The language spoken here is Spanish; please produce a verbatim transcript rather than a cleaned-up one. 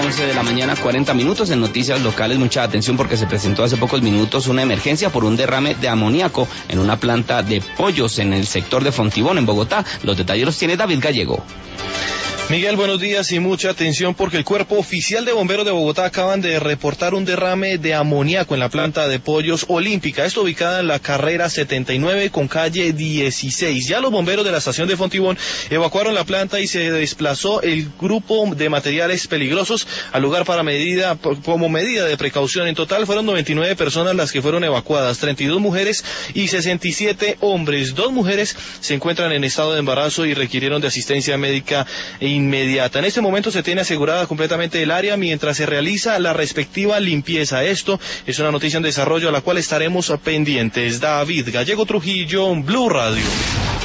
once de la mañana, cuarenta minutos. En noticias locales, mucha atención porque se presentó hace pocos minutos una emergencia por un derrame de amoníaco en una planta de pollos en el sector de Fontibón, en Bogotá. Los detalles los tiene David Gallego. Miguel, buenos días y mucha atención porque el Cuerpo Oficial de Bomberos de Bogotá acaban de reportar un derrame de amoníaco en la planta de pollos Olímpica. Esto ubicada en la carrera setenta y nueve con calle dieciséis. Ya los bomberos de la estación de Fontibón evacuaron la planta y se desplazó el grupo de materiales peligrosos al lugar para medida, como medida de precaución. En total fueron noventa y nueve personas las que fueron evacuadas, treinta y dos mujeres y sesenta y siete hombres. Dos mujeres se encuentran en estado de embarazo y requirieron de asistencia médica inmediata. En este momento se tiene asegurada completamente el área mientras se realiza la respectiva limpieza. Esto es una noticia en desarrollo a la cual estaremos pendientes. David Gallego Trujillo, Blue Radio.